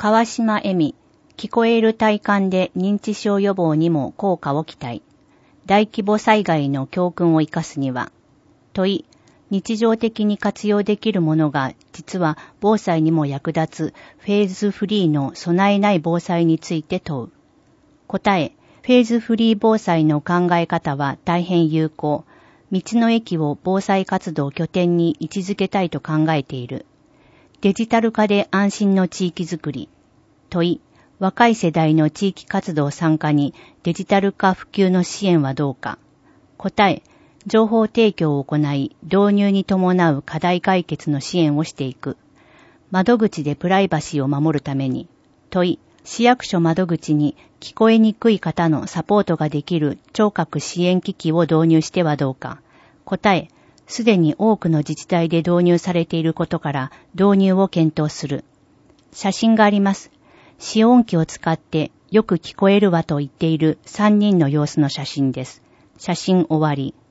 川島恵美、聞こえる体感で認知症予防にも効果を期待。大規模災害の教訓を生かすには。問い、日常的に活用できるものが実は防災にも役立つフェーズフリーの備えない防災について問う。答え、フェーズフリー防災の考え方は大変有効。道の駅を防災活動拠点に位置づけたいと考えている。デジタル化で安心の地域づくり。問い、若い世代の地域活動参加にデジタル化普及の支援はどうか。答え、情報提供を行い、導入に伴う課題解決の支援をしていく。窓口でプライバシーを守るために。問い、市役所窓口に聞こえにくい方のサポートができる聴覚支援機器を導入してはどうか。答え、すでに多くの自治体で導入されていることから導入を検討する。写真があります。使音機を使ってよく聞こえるわと言っている3人の様子の写真です。写真終わり。